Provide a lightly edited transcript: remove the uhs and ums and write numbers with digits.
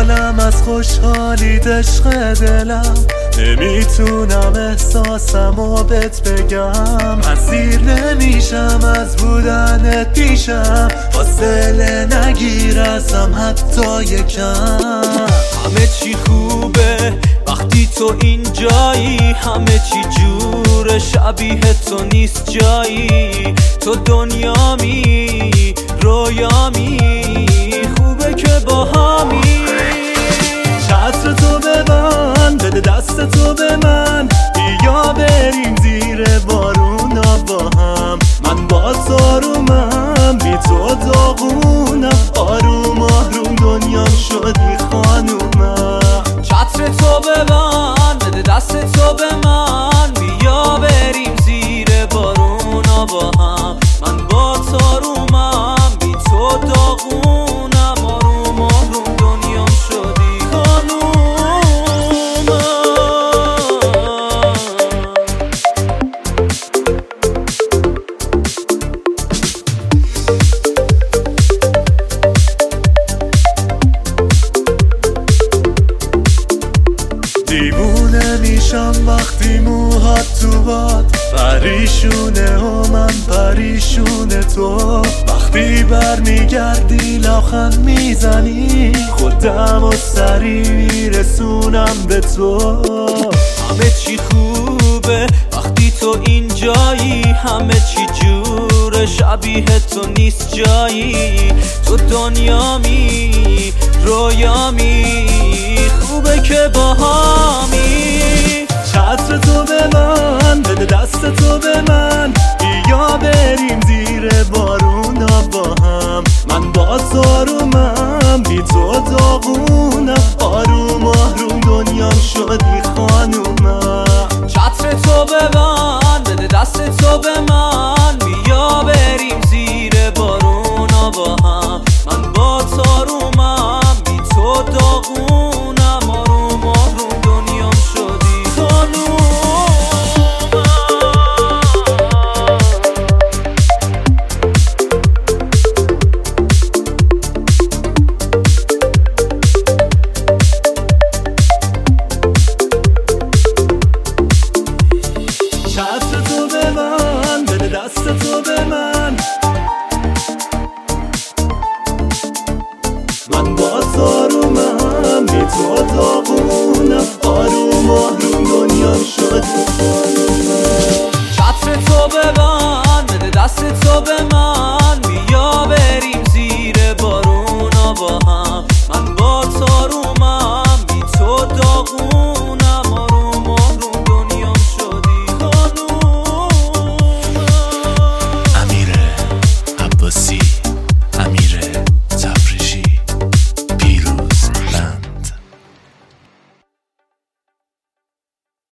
خوشحالم از خوشحالی عشق دلم، نمیتونم احساسمو بهت بگم. اسیر نمیشم از بودنت پیشم، فاصله نگیر ازم حتی یکم. همه چی خوبه وقتی تو اینجایی، همه چی جوره شبیه تو نیست جایی. تو دنیامی رویامی، خوبه که با همی. چتر تو ببند، بده دست تو به من، بیا بریم زیر بارونا با هم. من با تو آرومم، بی تو داغونم، آروم آروم دنیام شدی خانومم. چتر تو ببند، بده دست تو به من، بیا بریم زیر بارونا با هم. من با تو آرومم، بی تو داغونم، آروم آروم دنیام شدی خانومم. دیوونه میشم وقتی موهات تو باد، پریشونه و من پریشونه تو. وقتی برمیگردی لبخند میزنی، خودم و سری میرسونم به تو. همه چی خوبه وقتی تو اینجایی، همه چی جوره شبیه تو نیست جایی. تو دنیامی رویامی، خوبه که با همی. چتر تو ببند، بده دست تو به من، بیا بریم زیر بارونا با هم. من با تو آرومم، بی تو داغونم، آروم آروم دنیام شدی خانومم.